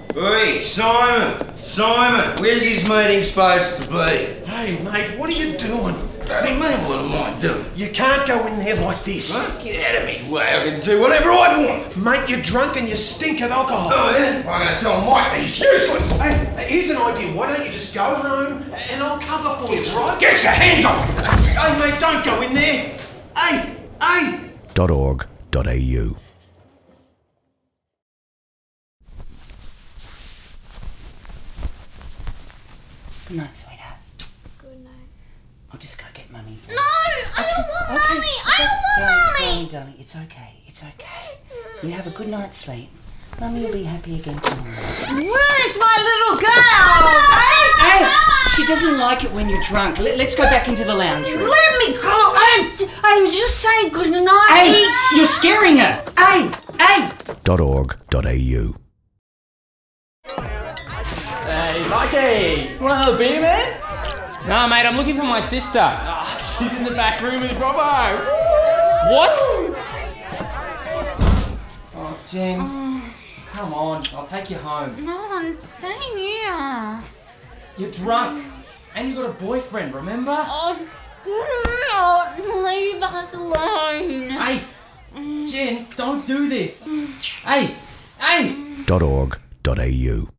Hey, Simon, where's this meeting supposed to be? Hey, mate, what are you doing? What do you mean, what am I doing? You can't go in there like this. Huh? Get out of me way, I can do whatever I want. Mate, you're drunk and you stink of alcohol. Oh, yeah? I'm going to tell Mike that he's useless. Hey, here's an idea. Why don't you just go home and I'll cover for you, right? Get your hands off me. Hey, mate, don't go in there. Hey! .org.au Good night, sweetheart. Good night. I'll just go get Mummy. No, I don't want Mummy. I don't want Mummy. Darling, it's okay. It's okay. You have a good night's sleep. Mummy will be happy again tomorrow. Where's my little girl? Hey, she doesn't like it when you're drunk. Let's go back into the lounge room. Let me go. I was just saying good night. Hey, you're scaring her. Hey. .org.au Hey, Mikey! You want to have a beer, man? No, mate, I'm looking for my sister. Oh, she's in the back room with Robbo. What? Oh, Jen. Come on, I'll take you home. No, I'm staying here. You're drunk. And you got a boyfriend, remember? Oh, get out. Leave us alone. Hey, Jen, don't do this. Hey. .org.au